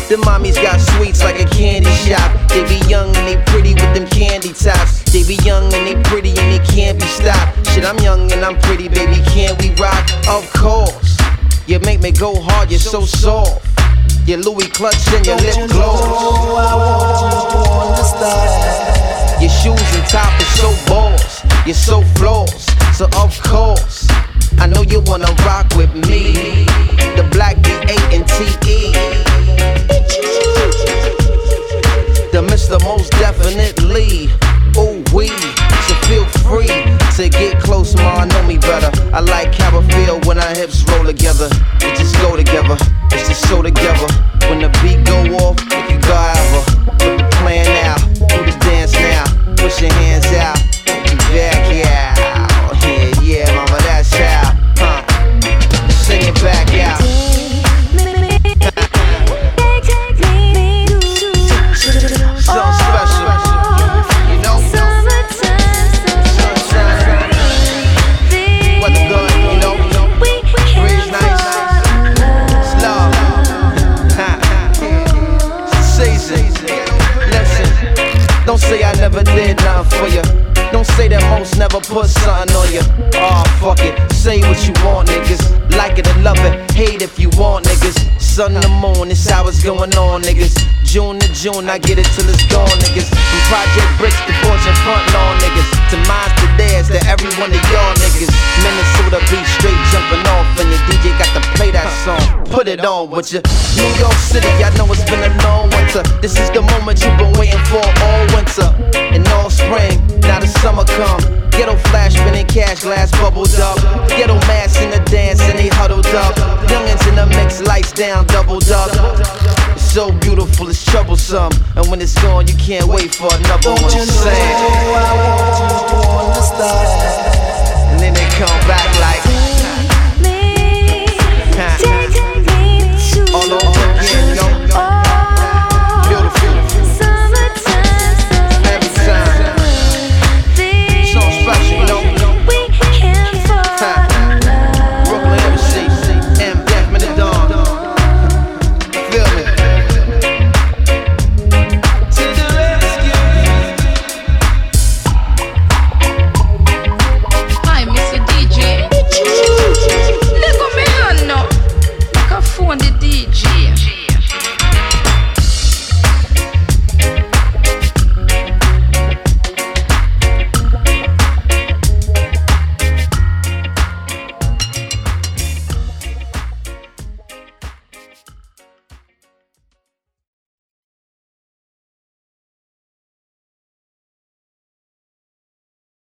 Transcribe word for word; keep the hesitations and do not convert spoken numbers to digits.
The mommies got sweets like a candy shop. They be young and they pretty with them candy tops. They be young and they pretty and they can't be stopped. Shit, I'm young and I'm pretty, baby, can't we rock? Of course. You make me go hard, you're so soft. Your Louis clutch and your lip gloss. I want you to understand. Your shoes and top is so boss. You're so floss. So of course, I know you wanna rock with me. The Black D A and T E. The Mister Most Definitely. Ooh wee. So feel free to get close, ma, know me better. I like how I feel when our hips roll together. It just go together, it's just so together. When the beat go off, if you go ever. Put the plan out, do the dance now. Push your hands out, you back out. Yeah, yeah, mama, that's how. Huh. Sing it back out. So special, you know. Weather good, you know. Breeze nice. It's love. Season. Listen, don't say I never did nothing for you. Don't say that most never put something on you. Aw, oh, fuck it. Say what you want, niggas. Like it or love it. Hate if you want, niggas. Sun to moon, it's how it's going on, niggas. June to June, I get it till it's gone, niggas. From Project Bricks to Fortune front lawn, niggas. To mines to theirs, to every one of y'all niggas. Minnesota beat straight jumping off, and your D J got to play that song. Put it on with you. New York City, I know it's been a long winter. This is the moment you've been waiting for all winter. And all spring, now the summer come. Ghetto flash, spinning cash, glass bubbled up. Ghetto mass in the dance and they huddled up. Youngins in the mix, lights down, doubled up. It's so beautiful, it's troublesome. And when it's gone, you can't wait for another Don't one. you know I want you to understand. And then they come back like